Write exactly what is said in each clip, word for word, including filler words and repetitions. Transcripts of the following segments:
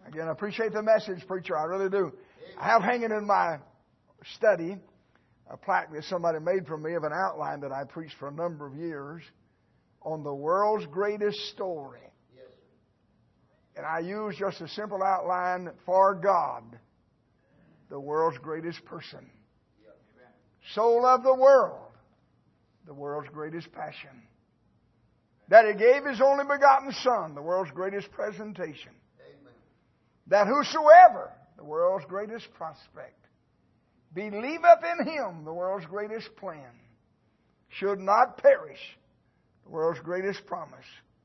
Again, I appreciate the message, preacher. I really do. I have hanging in my study a plaque that somebody made for me of an outline that I preached for a number of years on the world's greatest story. And I use just a simple outline for God, the world's greatest person. Soul of the world, the world's greatest passion. That He gave His only begotten Son, the world's greatest presentation. Amen. That whosoever, the world's greatest prospect, believeth in Him, the world's greatest plan, should not perish, the world's greatest promise,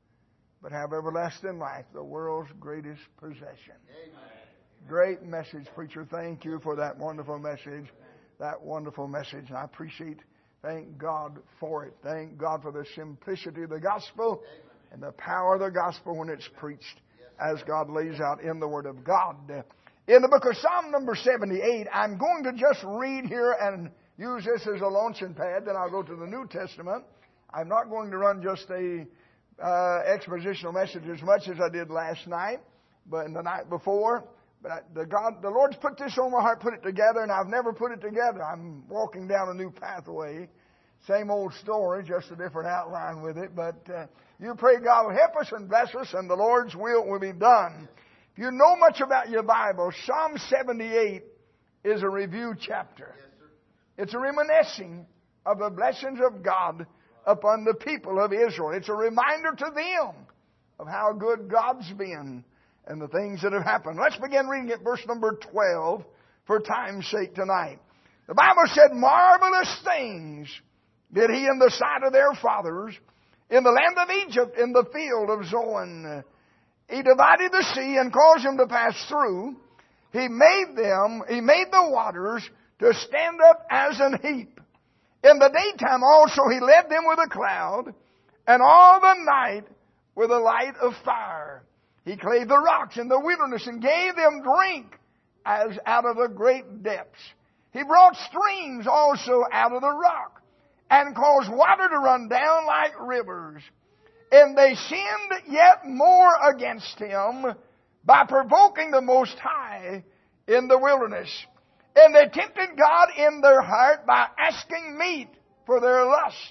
but have everlasting life, the world's greatest possession. Amen. Great message, preacher. Thank you for that wonderful message. That wonderful message. And I appreciate, thank God for it. Thank God for the simplicity of the gospel and the power of the gospel when it's preached as God lays out in the Word of God. In the book of Psalm number seventy-eight, I'm going to just read here and use this as a launching pad. Then I'll go to the New Testament. I'm not going to run just a uh, expositional message as much as I did last night, but in the night before. But I, the God, the Lord's put this on my heart, put it together, and I've never put it together. I'm walking down a new pathway. Same old story, just a different outline with it. But uh, you pray God will help us and bless us, and the Lord's will will be done. If you know much about your Bible, Psalm seventy-eight is a review chapter. Yes, sir. It's a reminiscing of the blessings of God upon the people of Israel. It's a reminder to them of how good God's been and the things that have happened. Let's begin reading at verse number twelve for time's sake tonight. The Bible said, marvelous things did He in the sight of their fathers, in the land of Egypt, in the field of Zoan. He divided the sea and caused them to pass through. He made them, He made the waters to stand up as an heap. In the daytime also He led them with a cloud, and all the night with a light of fire. He clave the rocks in the wilderness and gave them drink as out of the great depths. He brought streams also out of the rock and caused water to run down like rivers. And they sinned yet more against Him by provoking the Most High in the wilderness. And they tempted God in their heart by asking meat for their lust.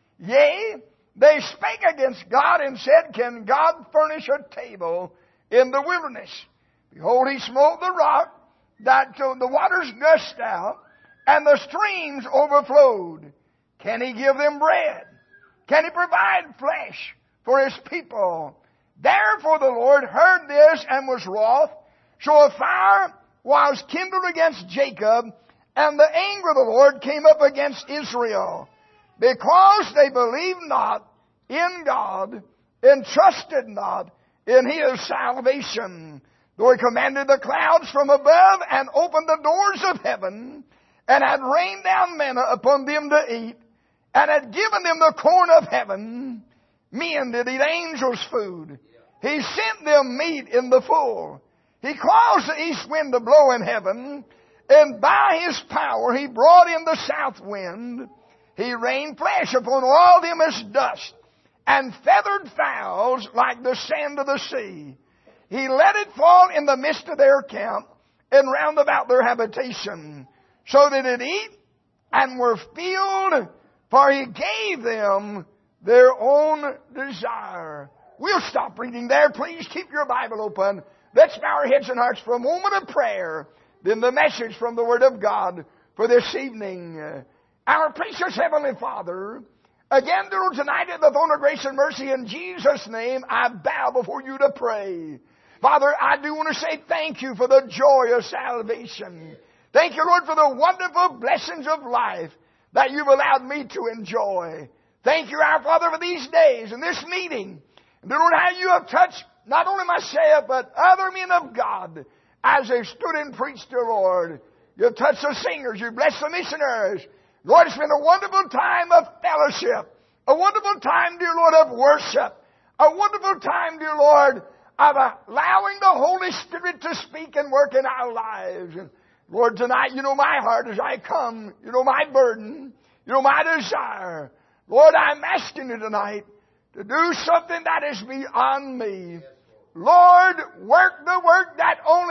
Yea, they spake against God and said, can God furnish a table in the wilderness? Behold, He smote the rock, that the waters gushed out, and the streams overflowed. Can He give them bread? Can He provide flesh for His people? Therefore the Lord heard this and was wroth. So a fire was kindled against Jacob, and the anger of the Lord came up against Israel, because they believed not in God and trusted not in His salvation. Though He commanded the clouds from above and opened the doors of heaven, and had rained down manna upon them to eat, and had given them the corn of heaven, men did eat angels' food. He sent them meat in the full. He caused the east wind to blow in heaven, and by His power He brought in the south wind. He rained flesh upon all them as dust, and feathered fowls like the sand of the sea. He let it fall in the midst of their camp, and round about their habitation, so that it eat and were filled, for He gave them their own desire. We'll stop reading there. Please keep your Bible open. Let's bow our heads and hearts for a moment of prayer. Then the message from the Word of God for this evening. Our precious Heavenly Father, again, Lord, tonight in the throne of grace and mercy, in Jesus' name, I bow before You to pray. Father, I do want to say thank You for the joy of salvation. Thank You, Lord, for the wonderful blessings of life that You've allowed me to enjoy. Thank You, our Father, for these days and this meeting. And Lord, how You have touched not only myself, but other men of God as they stood and preached, dear Lord. You've touched the singers. You've blessed the missionaries. Lord, it's been a wonderful time of fellowship. A wonderful time, dear Lord, of worship. A wonderful time, dear Lord, of allowing the Holy Spirit to speak and work in our lives. And Lord, tonight, You know my heart as I come. You know my burden. You know my desire. Lord, I'm asking You tonight to do something that is beyond me. Lord, work the work that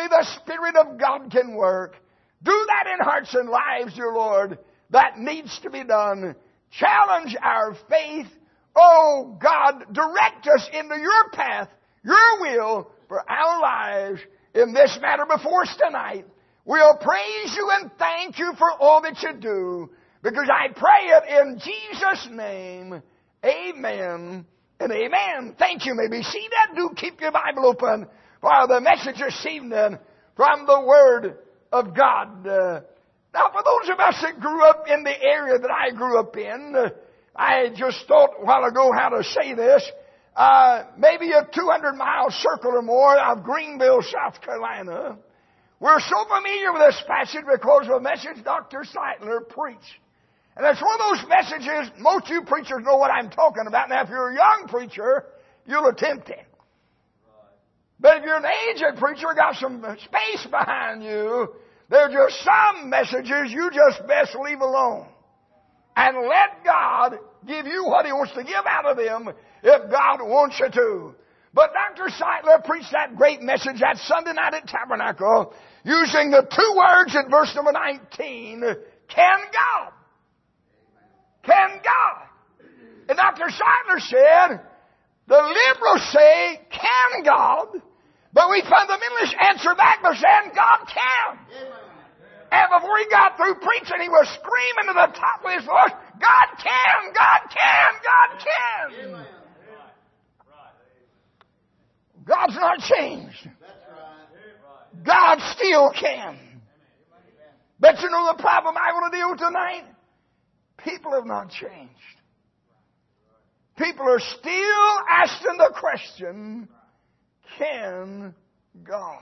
only the Spirit of God can work. Do that in hearts and lives, dear Lord. That needs to be done. Challenge our faith. Oh, God, direct us into your path, your will for our lives in this matter before us tonight. We'll praise you and thank you for all that you do, because I pray it in Jesus' name. Amen and amen. Thank you. Maybe see that. Do keep your Bible open for the message this evening from the Word of God. Uh, now, for those of us that grew up in the area that I grew up in, uh, I just thought a while ago how to say this. Uh, maybe a two hundred mile circle or more of Greenville, South Carolina. We're so familiar with this passage because of a message Doctor Seitler preached. And it's one of those messages, most of you preachers know what I'm talking about. Now, if you're a young preacher, you'll attempt it. But if you're an aged preacher, got some space behind you, there's just some messages you just best leave alone. And let God give you what He wants to give out of them if God wants you to. But Doctor Seitler preached that great message that Sunday night at Tabernacle using the two words in verse number nineteen, can God? Can God? And Doctor Seitler said, the liberals say, can God? But we fundamentalists answer back by saying, God can. And before he got through preaching, he was screaming to the top of his voice, God can, God can, God can. God's not changed. God still can. But you know the problem I want to deal with tonight? People have not changed. People are still asking the question, can God?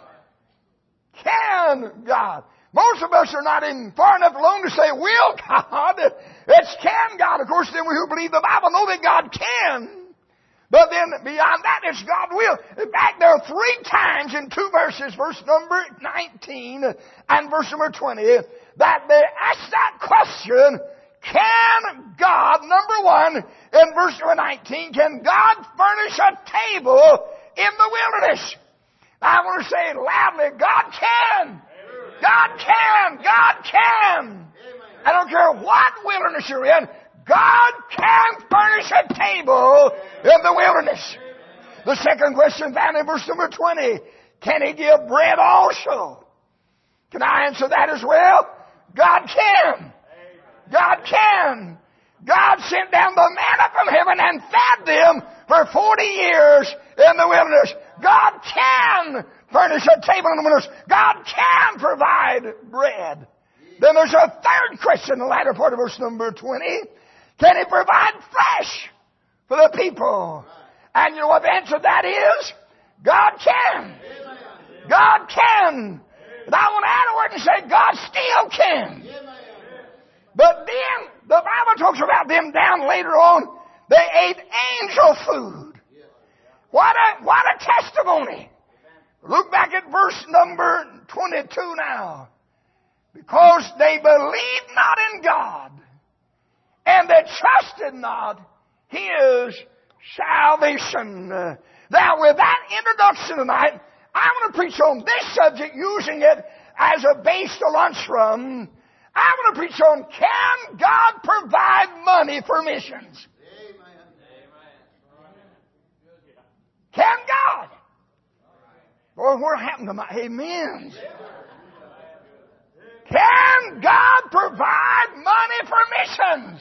Can God? Most of us are not even far enough along to say, will God? It's can God. Of course, then we who believe the Bible know that God can. But then beyond that, it's God will. In fact, there are three times in two verses, verse number nineteen and verse number twenty, that they ask that question, can God, number one, in verse number nineteen, can God furnish a table in the wilderness? I want to say it loudly, God can. God can. God can. I don't care what wilderness you're in. God can furnish a table in the wilderness. The second question found in verse number twenty. Can He give bread also? Can I answer that as well? God can. God can. God sent down the manna from heaven and fed them for forty years in the wilderness. God can furnish a table in the wilderness. God can provide bread. Then there's a third question in the latter part of verse number twenty. Can He provide flesh for the people? And you know what the answer to that is? God can. God can. And I want to add a word and say God still can. But then the Bible talks about them down later on. They ate angel food. What a, what a testimony. Look back at verse number twenty-two now. Because they believed not in God, and they trusted not His salvation. Now, with that introduction tonight, I want to preach on this subject using it as a base to lunch from. I want to preach on, can God provide money for missions? Amen. Can God? Boy, what happened to my amens? Can God provide money for missions?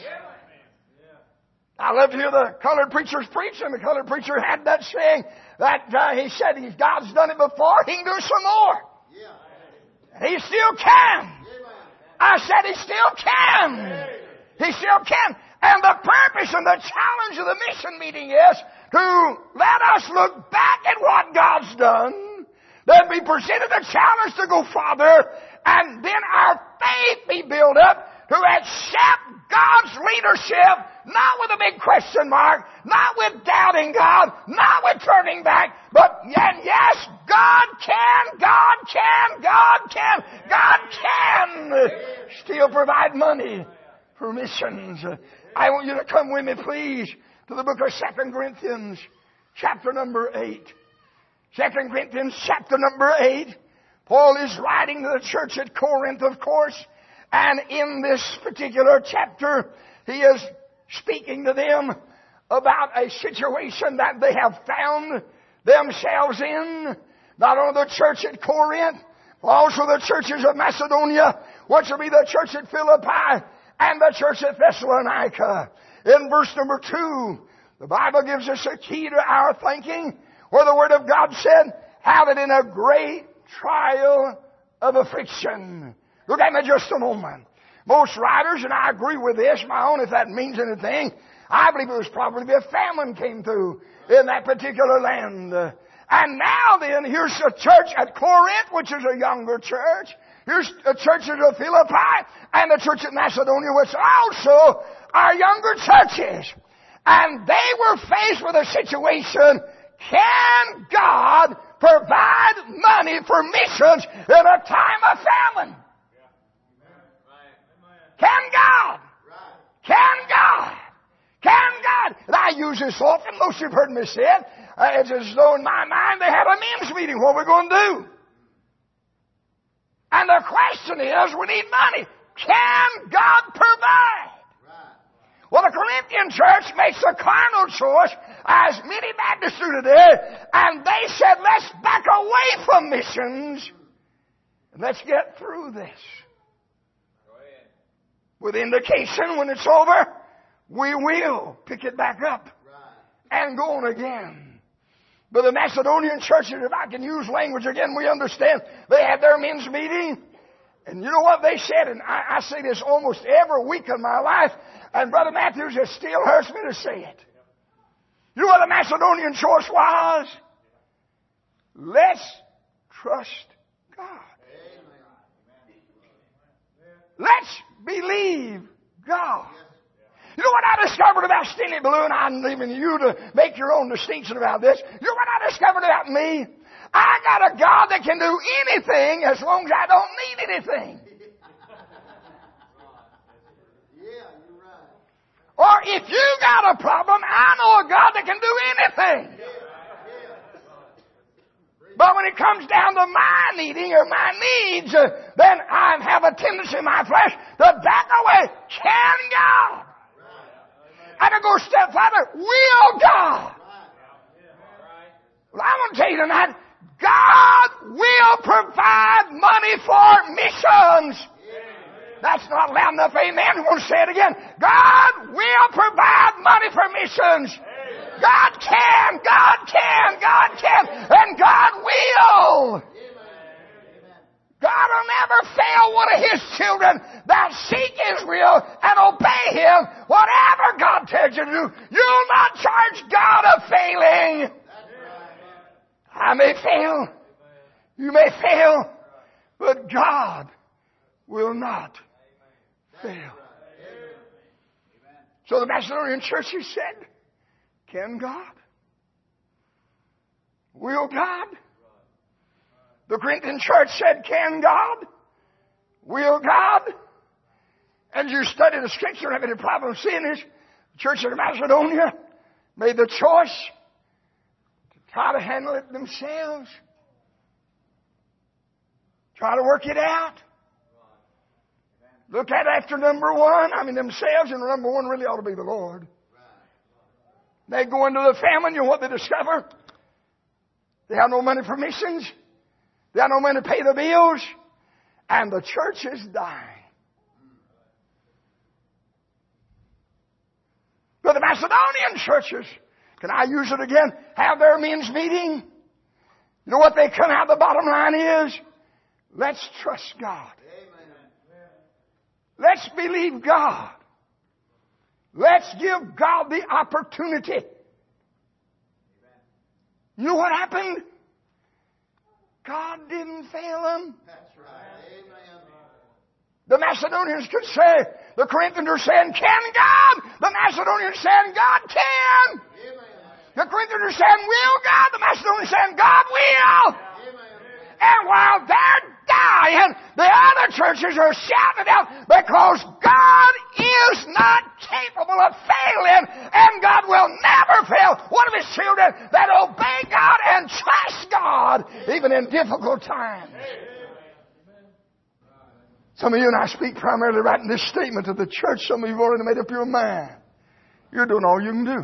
I love to hear the colored preachers preach, and the colored preacher had that saying that uh, he said, if God's done it before, He can do some more. And He still can. I said He still can. He still can. And the purpose and the challenge of the mission meeting is to let us look back at what God's done, then be presented a challenge to go farther, and then our faith be built up to accept God's leadership, not with a big question mark, not with doubting God, not with turning back, but and yes, God can, God can, God can, God can still provide money for missions. I want you to come with me, please, to the book of Second Corinthians, chapter number eight. Second Corinthians, chapter number eight. Paul is writing to the church at Corinth, of course, and in this particular chapter, he is speaking to them about a situation that they have found themselves in. Not only the church at Corinth, but also the churches of Macedonia, which will be the church at Philippi and the church at Thessalonica. In verse number two, the Bible gives us a key to our thinking, where the Word of God said, have it in a great trial of affliction. Look at me just a moment. Most writers, and I agree with this, my own, if that means anything, I believe it was probably a famine came through in that particular land. And now then, here's a church at Corinth, which is a younger church. Here's a church at Philippi and the church at Macedonia, which also are younger churches. And they were faced with a situation, can God provide money for missions in a time of famine? Can God? Can God? Can God? And I use this often. Most of you have heard me say it. Uh, it's as though in my mind they have a men's meeting. What are we going to do? And the question is, we need money. Can God provide? Well, the Corinthian church makes a carnal choice, as many Baptists do today, and they said, let's back away from missions and let's get through this. With indication when it's over, we will pick it back up and go on again. But the Macedonian churches, if I can use language again, we understand they had their men's meeting. And you know what they said? And I, I say this almost every week of my life. And Brother Matthews, it still hurts me to say it. You know what the Macedonian choice was? Let's trust God. Let's believe God. You know what I discovered about Stinny Balloon? I'm leaving you to make your own distinction about this. You know what I discovered about me? I got a God that can do anything as long as I don't need anything. Or if you got a problem, I know a God that can do anything. But when it comes down to my needing or my needs, uh, then I have a tendency in my flesh to back away. Can God? And to go a step further, will God? Well, I'm going to tell you tonight, God will provide money for missions. That's not loud enough, amen. I'm going to say it again. God will provide money for missions. God can, God can, God can, and God will. God will never fail one of His children that seek Israel and obey Him. Whatever God tells you to do, you'll not charge God of failing. I may fail. You may fail. But God will not fail. So the Macedonian churches said, can God? Will God? The Corinthian church said, can God? Will God? And you study the scripture, have any problem seeing this? The church of Macedonia made the choice to try to handle it themselves. Try to work it out. Look at after number one. I mean, themselves, and number one really ought to be the Lord. They go into the famine, you know what they discover? They have no money for missions. They have no money to pay the bills. And the church is dying. But the Macedonian churches, can I use it again, have their men's meeting. You know what they come out, the bottom line is? Let's trust God. Let's believe God. Let's give God the opportunity. You know what happened? God didn't fail them. That's right. Amen. The Macedonians could say, the Corinthians are saying, can God? The Macedonians saying, God can. Amen. The Corinthians are saying, will God? The Macedonians saying, God will. Amen. And while they're dying, the other churches are shouting out because God is not capable of failing, and God will never fail one of His children that obey God and trust God even in difficult times. Some of you, and I speak primarily right in this statement to the church, some of you have already made up your mind. You're doing all you can do.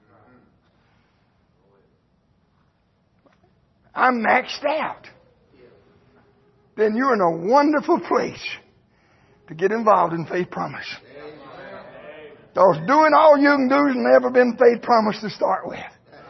I'm maxed out. Then you're in a wonderful place to get involved in Faith Promise. Because doing all you can do has never been Faith Promise to start with.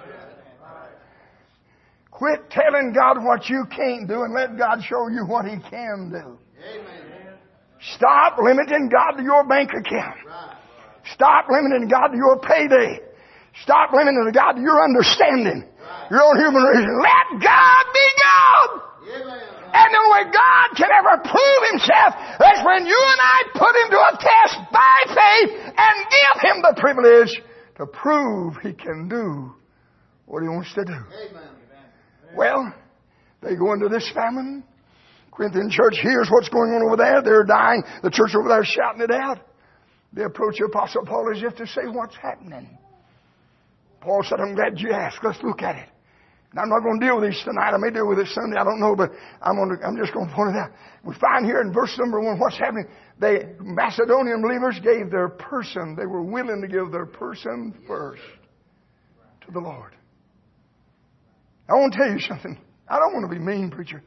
Quit telling God what you can't do and let God show you what He can do. Stop limiting God to your bank account. Stop limiting God to your payday. Stop limiting God to your understanding. Your own human reason. Let God be God. And the only way God can ever prove Himself is when you and I put Him to a test by faith and give Him the privilege to prove He can do what He wants to do. Amen. Well, they go into this famine. Corinthian church hears what's going on over there. They're dying. The church over there is shouting it out. They approach the Apostle Paul as if to say, what's happening? Paul said, I'm glad you asked. Let's look at it. And I'm not going to deal with these tonight. I may deal with it Sunday. I don't know, but I'm, going to, I'm just going to point it out. We find here in verse number one what's happening. The Macedonian believers gave their person. They were willing to give their person first to the Lord. I want to tell you something. I don't want to be mean, preacher.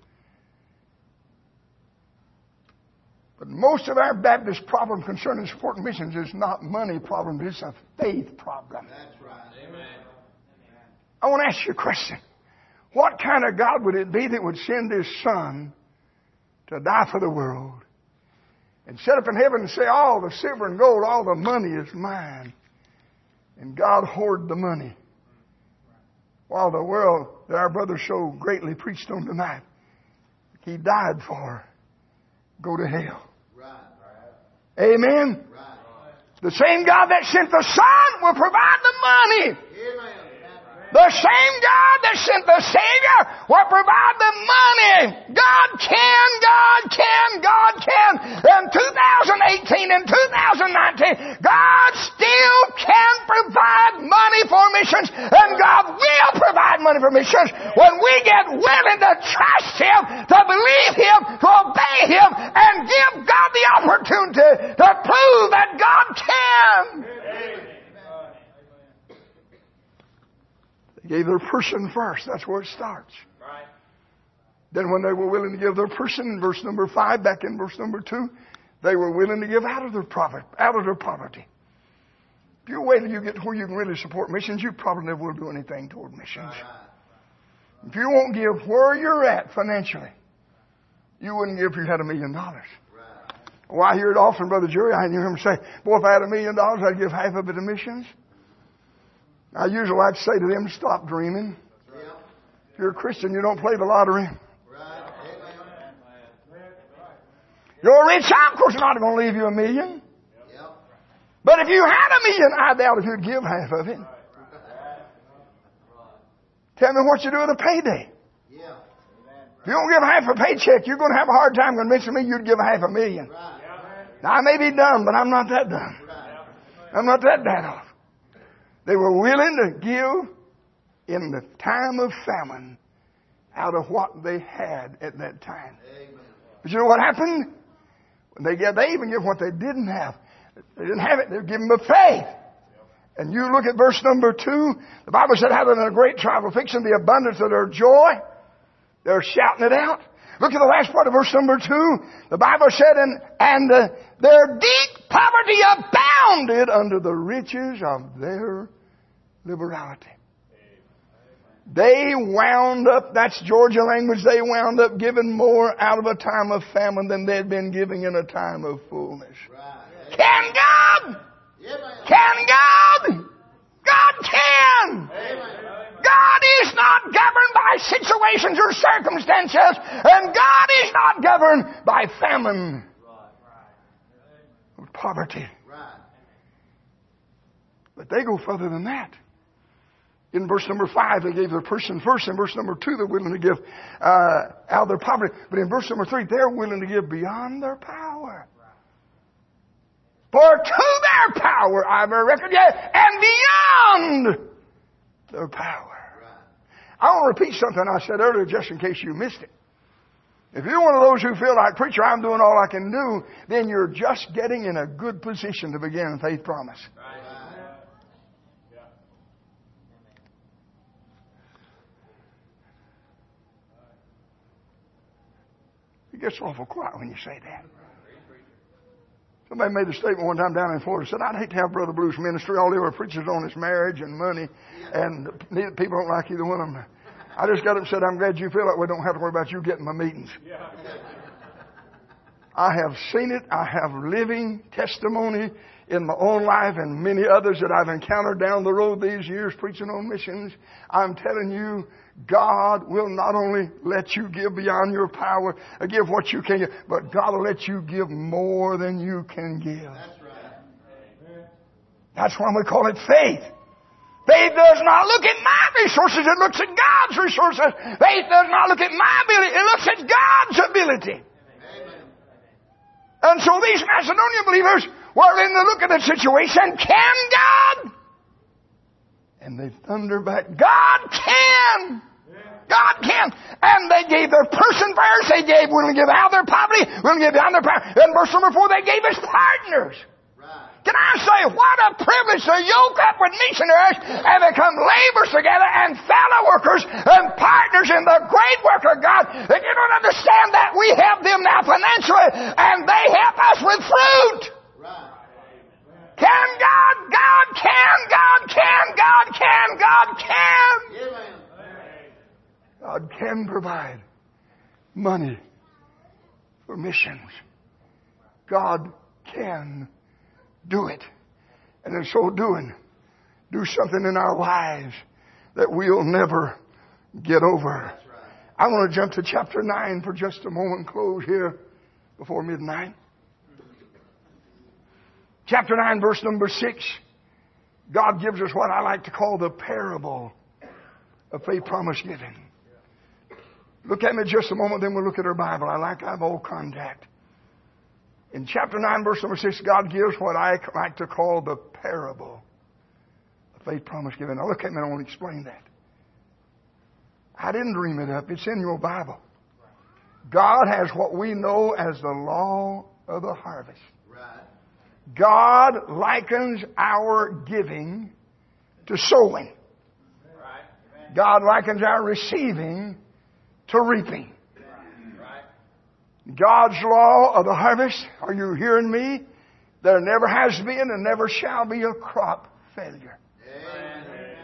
But most of our Baptist problem concerning supporting missions is not money problem. It's a faith problem. That's right. Amen. I want to ask you a question. What kind of God would it be that would send His Son to die for the world and sit up in heaven and say, all the silver and gold, all the money is mine, and God hoard the money, while the world that our brother so greatly preached on tonight, He died for, go to hell? Right. Amen? Right. The same God that sent the Son will provide the money. Amen. The same God that sent the Savior will provide the money. God can, God can, God can. In two thousand eighteen and two thousand nineteen, God still can provide money for missions, and God will provide money for missions when we get willing to trust Him, to believe Him, to obey Him, and give God the opportunity to prove that God can. Amen. They gave their person first. That's where it starts. Right. Then when they were willing to give their person, in verse number five, back in verse number two, they were willing to give out of their profit, out of their poverty. If you wait till you get to where you can really support missions, you probably never will do anything toward missions. Right. If you won't give where you're at financially, you wouldn't give if you had a million dollars. Right. Well, I hear it often, Brother Jerry. I hear him say, boy, if I had a million dollars, I'd give half of it to missions. I usually like to say to them, stop dreaming. Right. If you're a Christian, you don't play the lottery. Right. Your rich uncle's not going to leave you a million. Yep. But if you had a million, I doubt if you'd give half of it. Right. Tell me what you do with a payday. Yeah. If you don't give half a paycheck, you're going to have a hard time convincing me you'd give half a million. Right. Now, I may be dumb, but I'm not that dumb. Right. I'm not that bad off. They were willing to give in the time of famine out of what they had at that time. Amen. But you know what happened? When they get, they even give what they didn't have. They didn't have it. They give them a faith. And you look at verse number two. The Bible said, having a great trial, fixing the abundance of their joy, they're shouting it out. Look at the last part of verse number two. The Bible said, and, and uh, their deep poverty abounded under the riches of their liberality. They wound up, that's Georgia language, they wound up giving more out of a time of famine than they'd been giving in a time of fullness. Right. Can God? Can God? God can! Amen. God is not governed by situations or circumstances, and God is not governed by famine or poverty. But they go further than that. In verse number five, they gave their person first. In verse number two, they're willing to give uh, out of their poverty. But in verse number three, they're willing to give beyond their power. For to their power I have a record yet, and beyond their power. I want to repeat something I said earlier just in case you missed it. If you're one of those who feel like, preacher, I'm doing all I can do, then you're just getting in a good position to begin Faith Promise. It gets awful quiet when you say that. Somebody made a statement one time down in Florida, said, I'd hate to have Brother Blue's ministry. All they were preachers on is marriage and money, and neither, people don't like either one of them. I just got up and said, I'm glad you feel that way. Don't have to worry about you getting my meetings. I have seen it. I have living testimony in my own life and many others that I've encountered down the road these years preaching on missions. I'm telling you, God will not only let you give beyond your power, or give what you can give, but God will let you give more than you can give. That's right. That's why we call it faith. Faith does not look at my resources, it looks at God's resources. Faith does not look at my ability, it looks at God's ability. Amen. And so these Macedonian believers were in the look of the situation, can God? And they thunder back, God can! God can. And they gave their person prayers. They gave, willing to give out their poverty. Willing to give down their power. In verse number four, they gave us partners. Right. Can I say, what a privilege to yoke up with missionaries and become laborers together and fellow workers and partners in the great work of God. If you don't understand that, we help them now financially and they help us with fruit. Right. Can God? God can. God can. God can. God can. Amen. God can provide money for missions. God can do it. And in so doing, do something in our lives that we'll never get over. I want to jump to chapter nine for just a moment, close here before midnight. Chapter nine, verse number six. God gives us what I like to call the parable of faith promise giving. Look at me just a moment, then we'll look at our Bible. I like to have old contact. In chapter nine, verse number six, God gives what I like to call the parable of faith promise giving. Now look at me and I want to explain that. I didn't dream it up. It's in your Bible. God has what we know as the law of the harvest. God likens our giving to sowing. God likens our receiving to reaping. God's law of the harvest, are you hearing me? There never has been and never shall be a crop failure. Amen.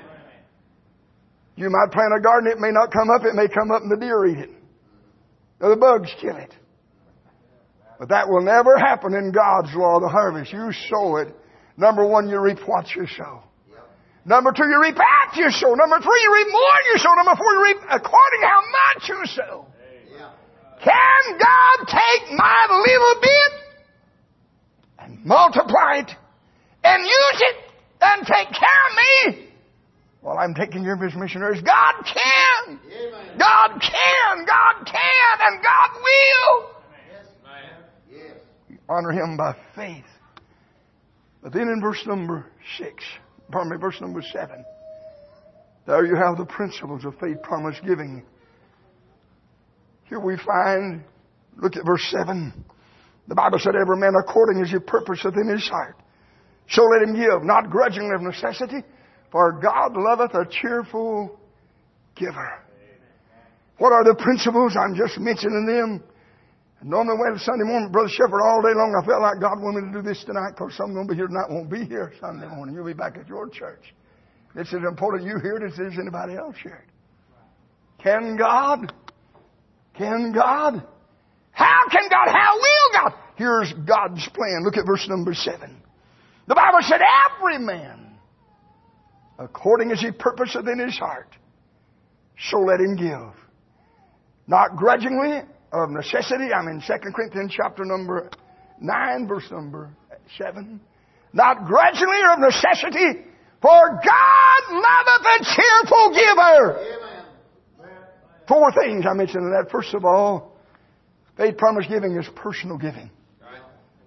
You might plant a garden, it may not come up, it may come up and the deer eat it. Or the bugs kill it. But that will never happen in God's law of the harvest. You sow it. Number one, you reap what you sow. Number two, you reap after you sow. Number three, you reap more than you sow. Number four, you reap according to how much you sow. Can God take my little bit and multiply it and use it and take care of me while I'm taking care of His missionaries? God can. Amen. God can. God can. And God will. Yes, yes. We honor Him by faith. But then in verse number six, pardon me, verse number seven, there you have the principles of faith promise giving. Here we find, look at verse seven. The Bible said, every man according as he purposeth in his heart. So let him give, not grudgingly of necessity, for God loveth a cheerful giver. What are the principles? I'm just mentioning them. And on the way to Sunday morning, Brother Shepherd, all day long I felt like God wanted me to do this tonight because some going to be here tonight won't be here Sunday morning. You'll be back at your church. It's as important you hear it as it is anybody else hear it. Can God? Can God? How can God? How will God? Here's God's plan. Look at verse number seven. The Bible said, every man, according as he purposeth in his heart, so let him give. Not grudgingly, of necessity. I'm in Second Corinthians chapter number nine, verse number seven. Not grudgingly or of necessity, for God loveth a cheerful giver. Amen. Four things I mentioned in that. First of all, faith promise giving is personal giving.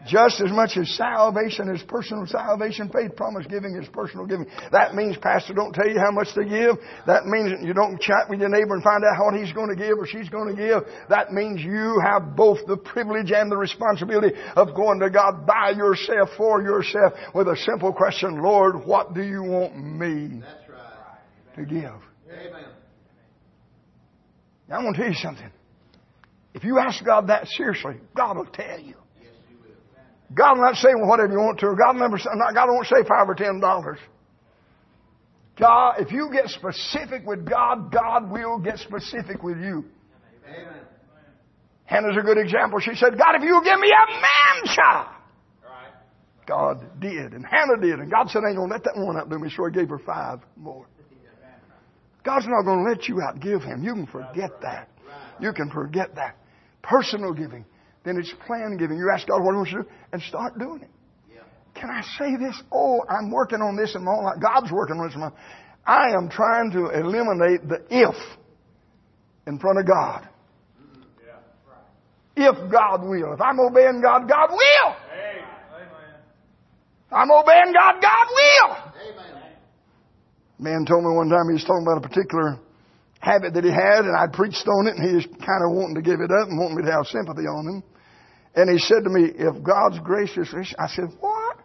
Just as much as salvation is personal salvation, faith, promise giving is personal giving. That means pastor don't tell you how much to give. That means you don't chat with your neighbor and find out what he's going to give or she's going to give. That means you have both the privilege and the responsibility of going to God by yourself, for yourself, with a simple question, Lord, what do you want me That's right. to give? Amen. Now, I want to tell you something. If you ask God that seriously, God will tell you. God will not say, well, whatever you want to. God never, God won't say five or ten dollars. God, if you get specific with God, God will get specific with you. Amen. Hannah's a good example. She said, God, if you will give me a man child. Right. God did. And Hannah did. And God said, I ain't going to let that one outdo me. So he gave her five more. God's not going to let you outgive him. You can forget that. You can forget that. Personal giving. Then it's plan giving. You ask God what he wants you to do and start doing it. Yeah. Can I say this? Oh, I'm working on this in my own life. God's working on this in my life. I am trying to eliminate the if in front of God. Mm-hmm. Yeah. Right. If God will. If I'm obeying God, God will. Amen. If I'm obeying God, God will. Amen. A man told me one time he was talking about a particular habit that he had, and I preached on it, and he was kind of wanting to give it up and wanting me to have sympathy on him. And he said to me, if God's gracious, I said, what?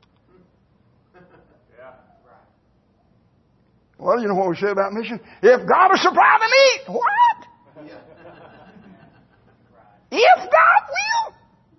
Yeah, right. Well, you know what we say about mission? If God will supply the need. What? Yeah. If God will.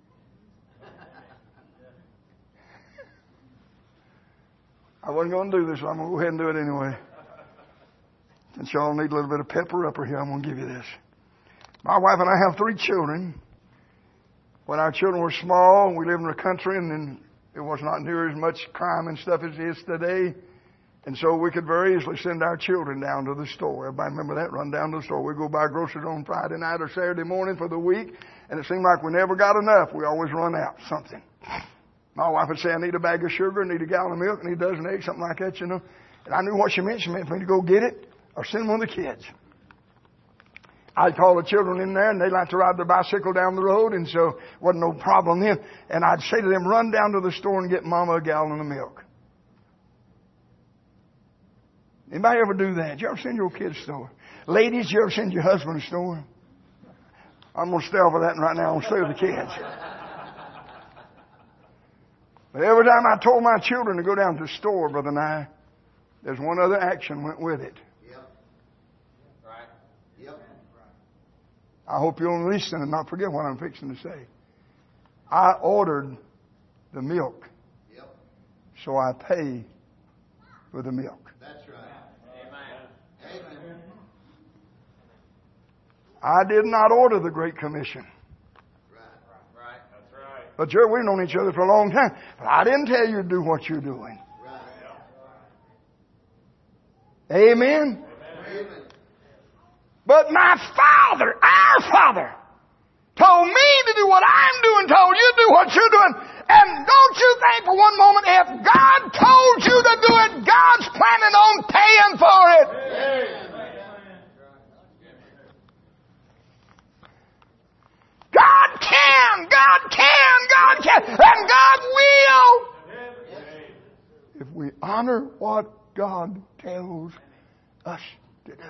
I wasn't going to do this, so I'm going to go ahead and do it anyway. Since y'all need a little bit of pepper upper here, I'm going to give you this. My wife and I have three children. When our children were small, we lived in the country, and then it was not near as much crime and stuff as it is today. And so we could very easily send our children down to the store. Everybody remember that? Run down to the store. We'd go buy groceries on Friday night or Saturday morning for the week, and it seemed like we never got enough. We always run out something. My wife would say, I need a bag of sugar, I need a gallon of milk, I need a dozen eggs, something like that, you know. And I knew what she meant. She meant for me to go get it or send one of the kids. I'd call the children in there, and they like to ride their bicycle down the road, and so wasn't no problem then. And I'd say to them, run down to the store and get Mama a gallon of milk. Anybody ever do that? Did you ever send your kids to the store? Ladies, did you ever send your husband to the store? I'm going to stay over that right now. I'm going to stay with the kids. But every time I told my children to go down to the store, Brother Nye, there's one other action went with it. Yep. Right. Yep. I hope you'll listen and not forget what I'm fixing to say. I ordered the milk. Yep. So I pay for the milk. That's right. Amen. Amen. I did not order the Great Commission. Right. Right. That's right. But Jerry, we've known each other for a long time. But I didn't tell you to do what you're doing. Right. Amen? Amen. But my Father, our Father, told me to do what I'm doing, told you to do what you're doing. And don't you think for one moment, if God told you to do it, God's planning on paying for it. Amen. God can, God can, God can, and God will. If we honor what God tells us to do.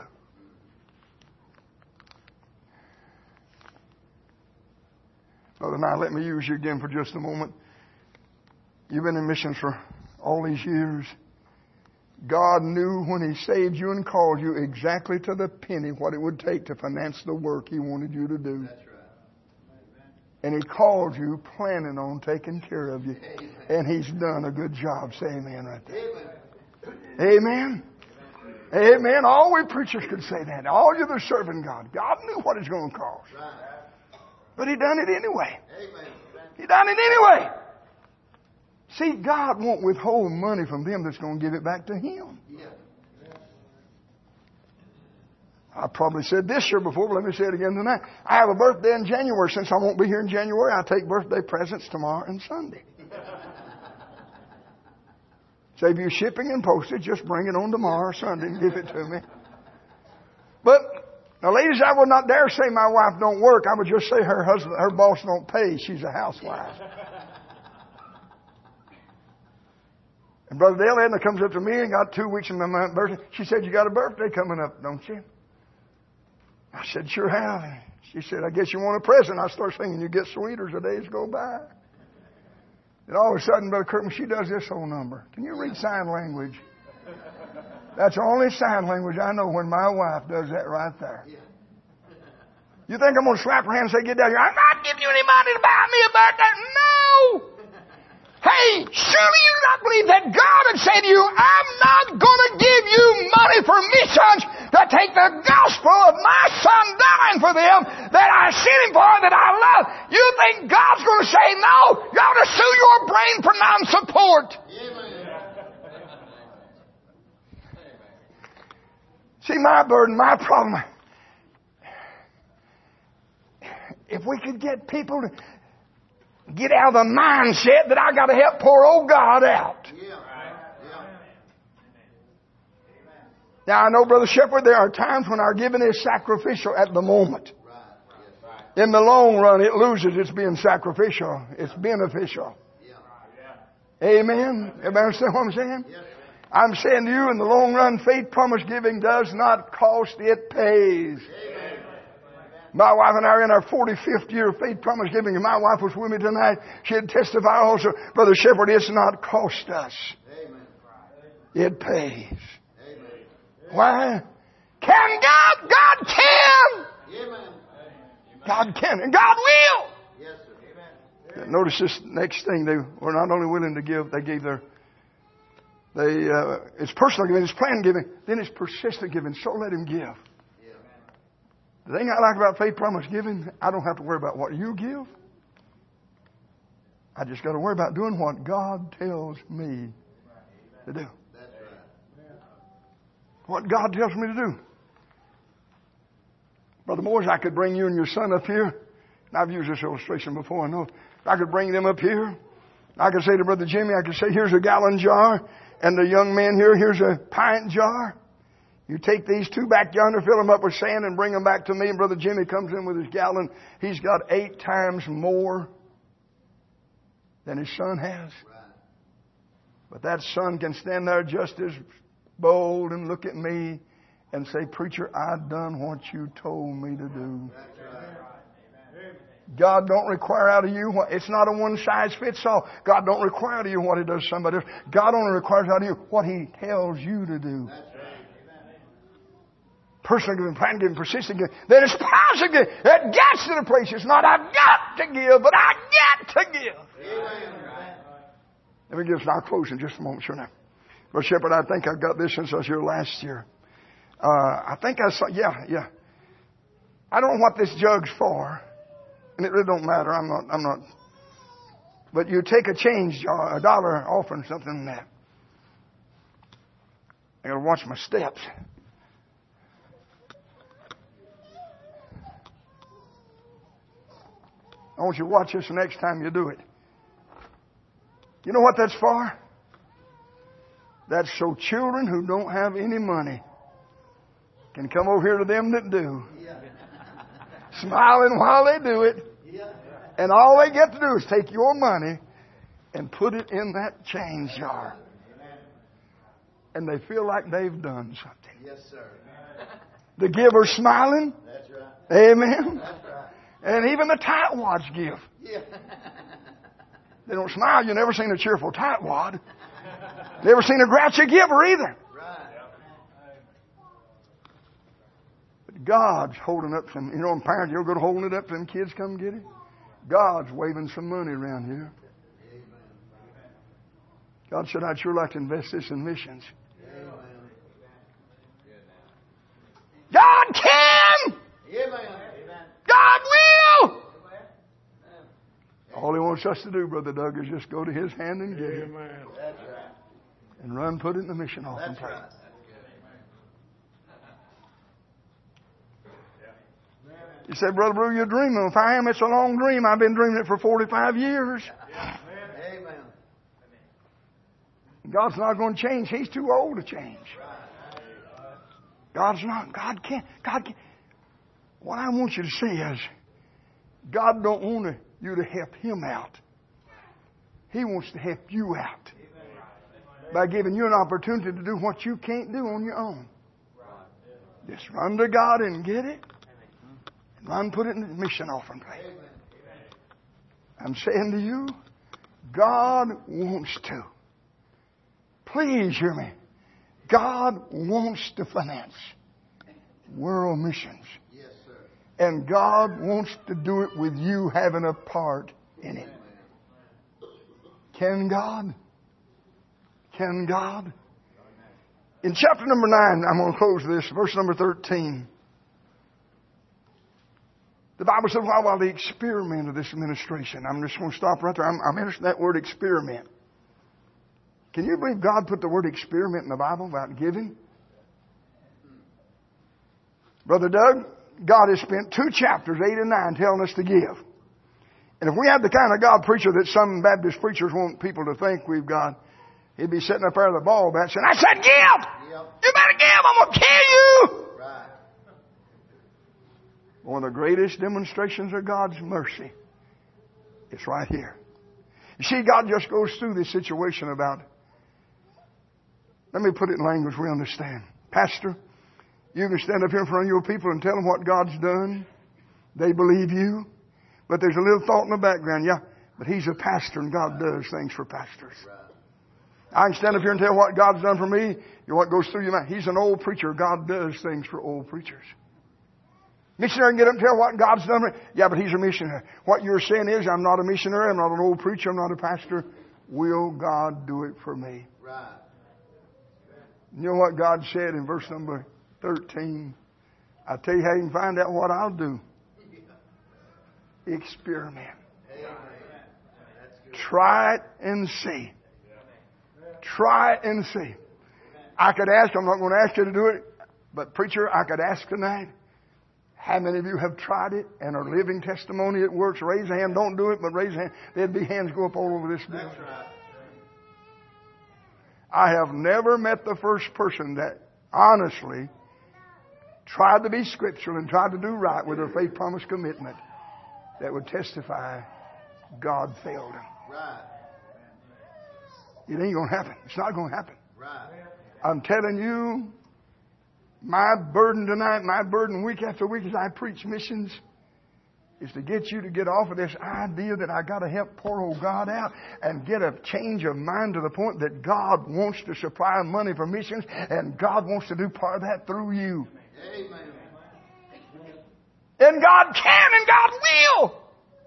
Brother, now let me use you again for just a moment. You've been in missions for all these years. God knew when He saved you and called you exactly to the penny what it would take to finance the work He wanted you to do. That's right. And He called you planning on taking care of you. And He's done a good job. Say amen right there. Amen. Amen. All we preachers could say that. All you that are serving God. God knew what it's going to cost. But He done it anyway. He done it anyway. See, God won't withhold money from them that's going to give it back to Him. I probably said this year before, but let me say it again tonight. I have a birthday in January. Since I won't be here in January, I take birthday presents tomorrow and Sunday. Save you shipping and postage. Just bring it on tomorrow or Sunday and give it to me. But, now ladies, I would not dare say my wife don't work. I would just say her husband, her boss don't pay. She's a housewife. And Brother Dale Edna comes up to me and got two weeks in my birthday. She said, you got a birthday coming up, don't you? I said, sure have. She said, I guess you want a present. I start singing, you get sweeter as the days go by. And all of a sudden, Brother Kirkman, she does this whole number. Can you read sign language? That's the only sign language I know when my wife does that right there. You think I'm going to slap her hand and say, get down here? I'm not giving you any money to buy me a birthday. No! Hey, surely you do not believe that God had said to you, I'm not going to give you money for missions to take the gospel of my son dying for them that I sent him for, that I love. You think God's going to say no? You ought to sue your brain for non-support. See, my burden, my problem, if we could get people to get out of the mindset that I got to help poor old God out. Yeah. Yeah. Now, I know, Brother Shepherd, there are times when our giving is sacrificial at the moment. Right. In the long run, it loses its being sacrificial. It's beneficial. Yeah. Amen? Everybody understand what I'm saying? Yeah. I'm saying to you, in the long run, faith promise giving does not cost, it pays. Amen. My wife and I are in our forty-fifth year of faith promise giving, and my wife was with me tonight. She'd testify also, Brother Shepherd, it's not cost us. Amen. It pays. Amen. Why? Can God? God can. Amen. God can, and God will. Yes, sir. Amen. Notice this next thing. They were not only willing to give, they gave their, they, uh, it's personal giving, it's planned giving, then it's persistent giving. So let him give. The thing I like about faith promise giving, I don't have to worry about what you give. I just got to worry about doing what God tells me to do. What God tells me to do. Brother Moores, I could bring you and your son up here. And I've used this illustration before, I know. I could bring them up here. I could say to Brother Jimmy, I could say, here's a gallon jar. And the young man here, here's a pint jar. You take these two back yonder, fill them up with sand, and bring them back to me. And Brother Jimmy comes in with his gallon. He's got eight times more than his son has. But that son can stand there just as bold and look at me and say, preacher, I've done what you told me to do. God don't require out of you what, it's not a one size fits all. God don't require out of you what He does somebody else. God only requires out of you what He tells you to do. Personal giving, planned giving, persistent giving. Then it's positive giving. It gets to the place. It's not I've got to give, but I get to give. Amen. Let me give us, I'll close in just a moment, sure now. Well, Shepherd, I think I've got this since I was here last year. Uh, I think I saw, yeah, yeah. I don't know what this jug's for. And it really don't matter. I'm not, I'm not. But you take a change jar, a dollar offering something like that. I gotta watch my steps. I want you to watch this the next time you do it. You know what that's for? That's so children who don't have any money can come over here to them that do. Yeah. Smiling while they do it. Yeah. And all they get to do is take your money and put it in that change jar. Amen. And they feel like they've done something. Yes, sir. The giver smiling. That's right. Amen. That's right. And even the tightwads give. Yeah. They don't smile. You've never seen a cheerful tightwad. Never seen a grouchy giver either. Right. But God's holding up some, you know, and parents, you're going to hold it up and kids come get it. God's waving some money around here. God said, I'd sure like to invest this in missions. God can! God will! All He wants us to do, Brother Doug, is just go to His hand and give Him. And run, put it in the mission offering plate. You say, Brother Brew, you're dreaming. If I am, it's a long dream. I've been dreaming it for forty-five years. Amen. God's not going to change. He's too old to change. God's not. God can't. God can't. What I want you to see is, God don't want you to help Him out. He wants to help you out. by giving you an opportunity to do what you can't do on your own. Just run to God and get it. And run, put it in the mission offering plate. I'm saying to you, God wants to. Please hear me. God wants to finance world missions. Yes, sir. And God wants to do it with you having a part in it. Can God? Can God? In chapter number nine, I'm going to close this, verse number thirteen. The Bible says, while, while the experiment of this administration, I'm just going to stop right there. I'm, I'm interested in that word experiment. Can you believe God put the word experiment in the Bible about giving? Brother Doug, God has spent two chapters, eight and nine, telling us to give. And if we had the kind of God preacher that some Baptist preachers want people to think we've got, he'd be sitting up there with a ball bat saying, I said give! Yep. You better give! I'm going to kill you! Right. One of the greatest demonstrations of God's mercy is right here. You see, God just goes through this situation about, let me put it in language we understand. Pastor, you can stand up here in front of your people and tell them what God's done. They believe you. But there's a little thought in the background. Yeah, but he's a pastor and God does things for pastors. Right. I can stand up here and tell what God's done for me. You know what goes through your mind? He's an old preacher. God does things for old preachers. Missionary can get up and tell what God's done for me. Yeah, but he's a missionary. What you're saying is, I'm not a missionary. I'm not an old preacher. I'm not a pastor. Will God do it for me? Right. You know what God said in verse number thirteen? I'll tell you how you can find out what I'll do. Experiment. Try it and see. Try it and see. I could ask, I'm not going to ask you to do it, but preacher, I could ask tonight, how many of you have tried it and are living testimony it works? Raise a hand. Don't do it, but raise a hand. There'd be hands go up all over this building. That's right. I have never met the first person that honestly tried to be scriptural and tried to do right with their faith promise commitment that would testify God failed him. Right. It ain't going to happen. It's not going to happen. Right. I'm telling you, my burden tonight, my burden week after week as I preach missions, is to get you to get off of this idea that I got to help poor old God out and get a change of mind to the point that God wants to supply money for missions and God wants to do part of that through you. Amen. And God can and God will.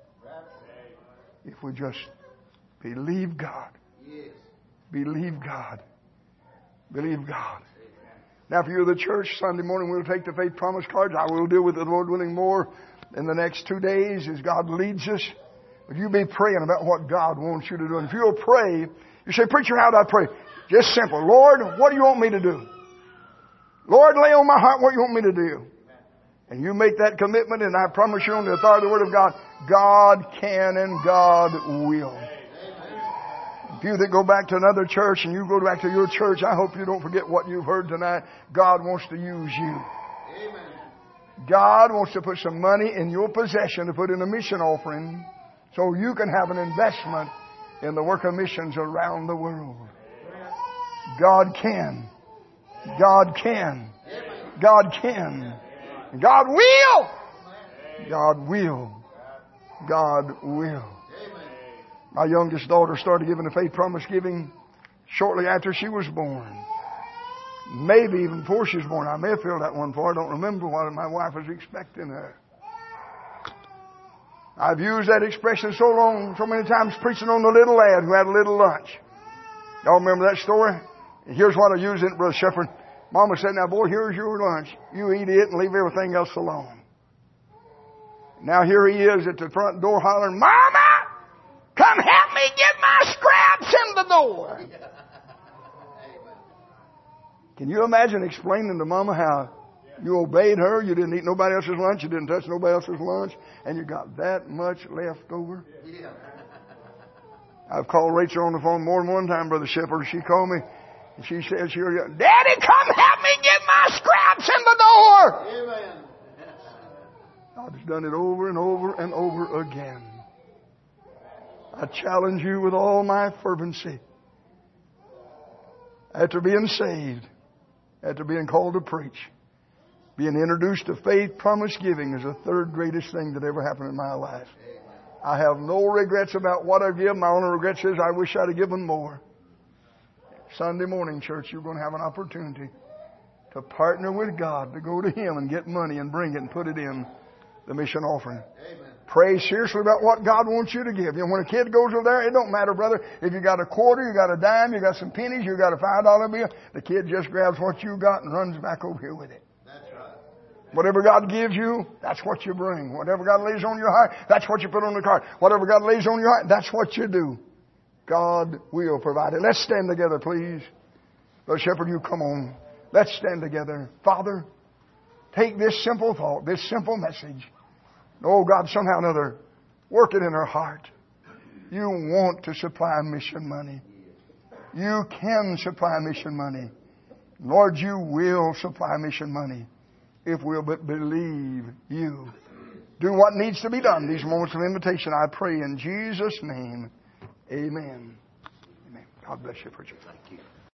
If we just believe God. Yes. Believe God. Believe God. Now, if you're the church, Sunday morning we'll take the faith promise cards. I will deal with it, Lord willing, more in the next two days as God leads us. But you be praying about what God wants you to do. And if you'll pray, you say, preacher, how do I pray? Just simple. Lord, what do you want me to do? Lord, lay on my heart what you want me to do. And you make that commitment, and I promise you on the authority of the Word of God, God can and God will. If you that go back to another church and you go back to your church, I hope you don't forget what you've heard tonight. God wants to use you. Amen. God wants to put some money in your possession to put in a mission offering so you can have an investment in the work of missions around the world. God can. God can. God can. God will. God will. God will. My youngest daughter started giving the faith promise giving shortly after she was born. Maybe even before she was born. I may have filled that one for her. I don't remember what my wife was expecting her. I've used that expression so long, so many times preaching on the little lad who had a little lunch. Y'all remember that story? And here's what I use it, Brother Shepherd. Mama said, now boy, here's your lunch. You eat it and leave everything else alone. Now here he is at the front door hollering, Mama! Come help me get my scraps in the door. Can you imagine explaining to Mama how you obeyed her, you didn't eat nobody else's lunch, you didn't touch nobody else's lunch, and you got that much left over? Yeah. I've called Rachel on the phone more than one time, Brother Shepherd. She called me, and she said, she heard, Daddy, come help me get my scraps in the door. Amen. God's done it over and over and over again. I challenge you with all my fervency. after being saved, after being called to preach, being introduced to faith, promise giving is the third greatest thing that ever happened in my life. I have no regrets about what I've given. My only regret is I wish I'd have given more. Sunday morning, church, you're going to have an opportunity to partner with God, to go to Him and get money and bring it and put it in the mission offering. Amen. Pray seriously about what God wants you to give. You know, when a kid goes over there, it don't matter, brother, if you got a quarter, you got a dime, you got some pennies, you got a five dollar bill, the kid just grabs what you got and runs back over here with it. That's right. Whatever God gives you, that's what you bring. Whatever God lays on your heart, that's what you put on the card. Whatever God lays on your heart, that's what you do. God will provide it. Let's stand together, please. Brother Shepherd, you come on. Let's stand together. Father, take this simple thought, this simple message. Oh, God, somehow or another, work it in our heart. You want to supply mission money. You can supply mission money. Lord, you will supply mission money if we'll but believe you. Do what needs to be done. These moments of invitation, I pray in Jesus' name. Amen. Amen. God bless you, preacher. Thank you.